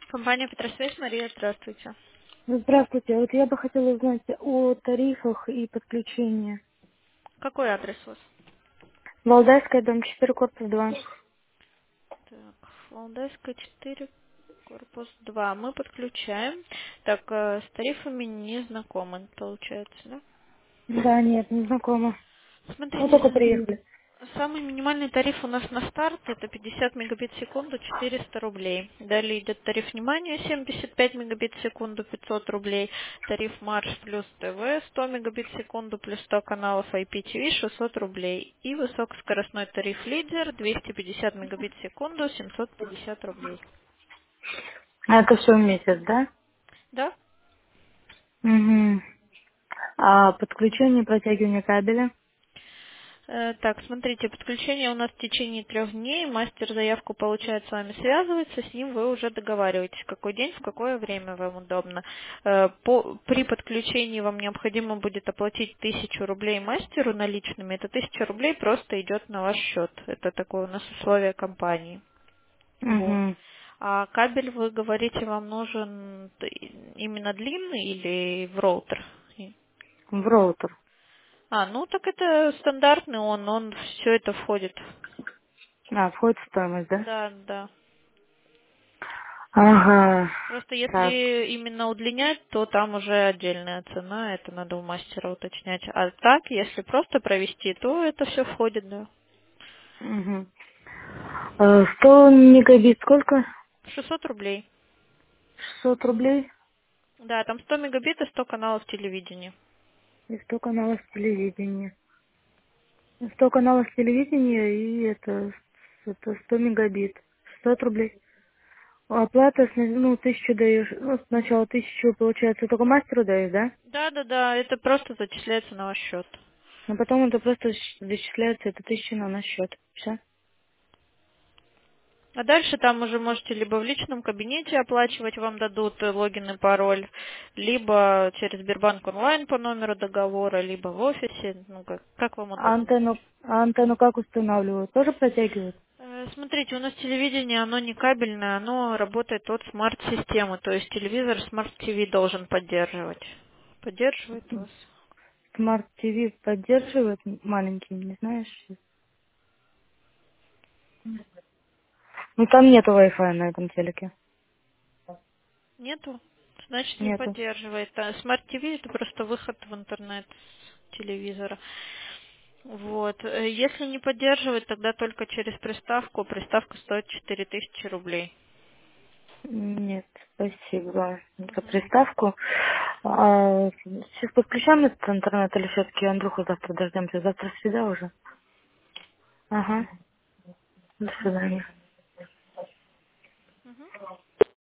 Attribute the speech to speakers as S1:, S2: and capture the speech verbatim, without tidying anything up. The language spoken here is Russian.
S1: Компания Петросвязь, Мария, здравствуйте.
S2: Здравствуйте. Вот я бы хотела узнать о тарифах и подключении.
S1: Какой адрес у вас?
S2: Валдайская, дом четыре, корпус два.
S1: Так, Валдайская четыре, корпус два. Мы подключаем. Так, э, с тарифами не знакомы, получается, да?
S2: Да, нет, не знакома. Мы только
S1: Смотрите,
S2: приехали.
S1: самый минимальный тариф у нас на старт это пятьдесят мегабит в секунду, четыреста рублей. Далее идет тариф внимания семьдесят пять мегабит в секунду, пятьсот рублей. Тариф марш плюс ТВ сто мегабит в секунду плюс сто каналов ай пи ти ви шестьсот рублей. И высокоскоростной тариф лидер двести пятьдесят мегабит в секунду семьсот пятьдесят рублей.
S2: А это все в месяц, да?
S1: Да?
S2: Угу. А подключение, протягивание кабеля?
S1: Э, Так, смотрите, подключение у нас в течение трех дней. Мастер заявку получает, с вами связывается, с ним вы уже договариваетесь, в какой день, в какое время вам удобно. Э, По, при подключении вам необходимо будет оплатить тысячу рублей мастеру наличными. Это тысяча рублей просто идет на ваш счет. Это такое у нас условие компании. Вот.
S2: Угу.
S1: А кабель, вы говорите, вам нужен именно длинный или в роутер?
S2: В роутер.
S1: А, ну так это стандартный он, он все это входит.
S2: А, входит в стоимость, да?
S1: Да, да.
S2: Ага.
S1: Просто
S2: Так.
S1: если именно удлинять, то там уже отдельная цена, это надо у мастера уточнять. А так, если просто провести, то это все входит, да.
S2: Угу. сто мегабит сколько?
S1: шестьсот рублей.
S2: шестьсот рублей
S1: Да, там сто мегабит и сто каналов телевидения.
S2: и сто каналов телевидения. сто каналов телевидения и это, это сто мегабит. шестьсот рублей. Оплата, с- ну, тысячу даешь, ну, сначала тысячу, получается, только мастеру даешь, да?
S1: Да, да, да, это просто зачисляется на ваш счет.
S2: Но потом это просто щ- зачисляется, это тысяча на наш счет. Все.
S1: А дальше там уже можете либо в личном кабинете оплачивать, вам дадут э, логин и пароль, либо через Сбербанк онлайн по номеру договора, либо в офисе, ну как, как вам
S2: А
S1: удобно.
S2: антенну, а антенну как устанавливают? Тоже протягивают?
S1: Э, Смотрите, у нас телевидение, оно не кабельное, оно работает от смарт-системы, то есть телевизор смарт-ти ви должен поддерживать. Поддерживает у вас?
S2: Смарт ТВ поддерживает маленький, не знаешь? Ну, там нету Wi-Fi на этом телеке.
S1: Нету? Значит, не
S2: Нету.
S1: поддерживает. А смарт-ти ви это просто выход в интернет с телевизора. Вот. Э, Если не поддерживает, тогда только через приставку. Приставка стоит четыре тысячи рублей.
S2: Нет, спасибо за
S1: Мгм.
S2: приставку. А, сейчас подключаем этот интернет или все-таки Андрюху завтра дождемся? Завтра среда уже. Ага. До свидания.